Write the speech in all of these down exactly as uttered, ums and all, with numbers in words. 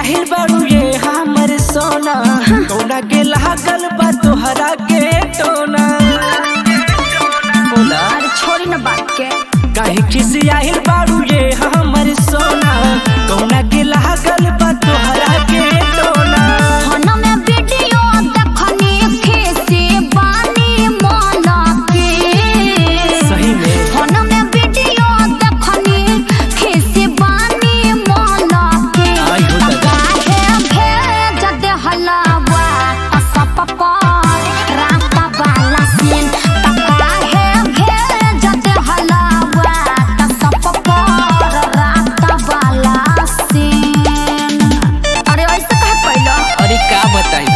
आहिल बारू ये हमर सोना कौना के लागल बा तोहरा के टोना बोला अरे छोड़ी न बात के काहे किसी आहिल बारू ये हमर सोना कौना के लागल बा तोहरा के टोना हन में वीडियो देखनी खीसी बानी मोला के सही में हन में वीडियो देखनी खीसी बानी मोला के आई हो दादा काहे भेज दे हलावा असप पर रात वाला सीन काहे भेज दे हलावा असप पर रात वाला सीन। अरे ऐसे कहे पहिला अरे का बताई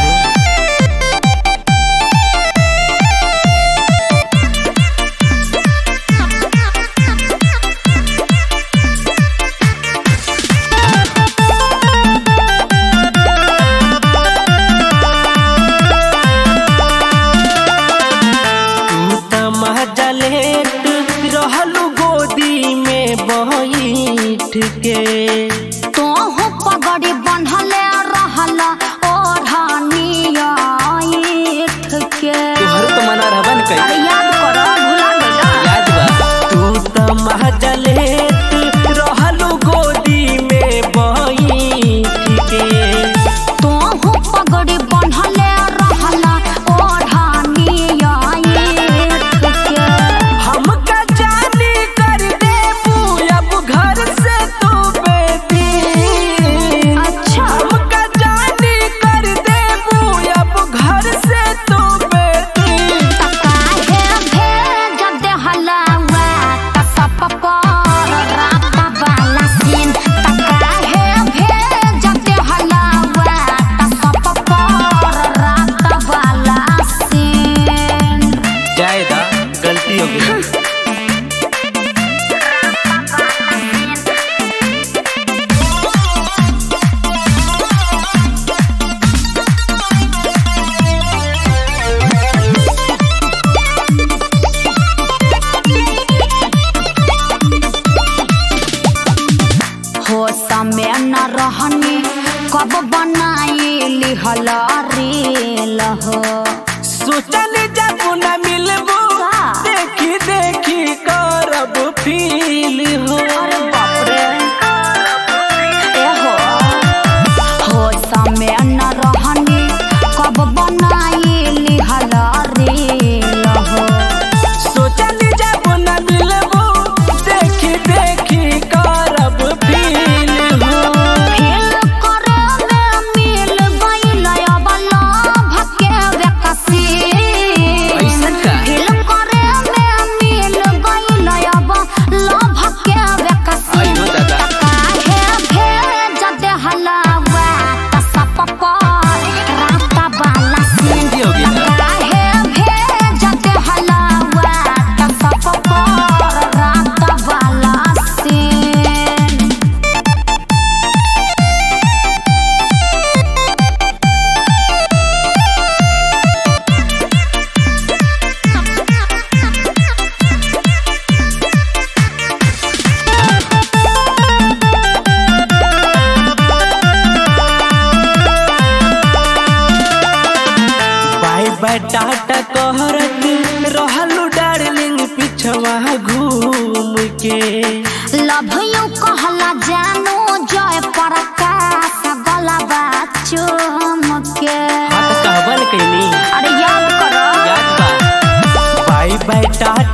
लेट रहलू गोदी में बैठ के तो हो पगड़ी बंधले रहल ओढ़निया ईठ के तोहर तो मना रहबा न कई अरे याद कर भुला गइला याद बा तू त महजलेट रहलू गोदी में बैठ के तो हो पगड़ी बंधले रहल ओढ़निया ईठ के हमका जानी कर देबू अब घर से तू बेटी अच्छा हमका जानी कर देबू अब घर से तू बेटी काहे भेज दे हलावा कसप पर रात वाला सीन काहे भेज दे हलावा कसप पर रात वाला सीन। जायदा गलती हो गई हो समय न रहनी कब बनाई हला रील हो सोचल जब न मिलबू का? देखी देखी करब फील हो अरे बाप रे ए हो हो समय न रहनी कब बनाई हला रील हो सोचल जब न मिलबू देखी देखी करब फील हो फेल करे में मिल गइल अब लभ के बेकसी ऐसन का फेल करे में मिल गइल अब लभ के बेकसी आई हो दादा काहे भेज दे हलावा कसप पर रात वाला सीन गलती हो गई ना काहे भेज दे हलावा कसप पर रात वाला सीन। बाय बाय टाटा कहरत रहलू डार्लिंग पिछवा घूम के लव यू कहला जानू जय प्रकाश गलबा चुम के हाथ कहबल कैनी अरे याद करो याद बा बाय बाय टाटा